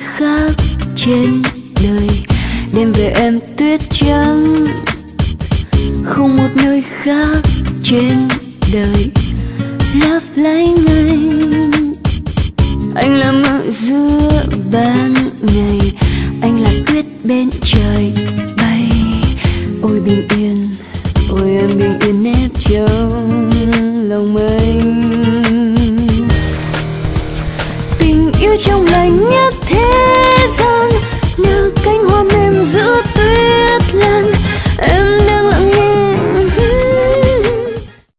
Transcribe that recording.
khác trên đời, đêm về em tuyết trắng. Không một nơi khác trên đời lấp lánh anh là mơ giữa ban ngày, anh là tuyết bên trời bay. Ôi bình yên, ôi em bình yên nép trong lòng anh. Tình yêu trong lành nhất thế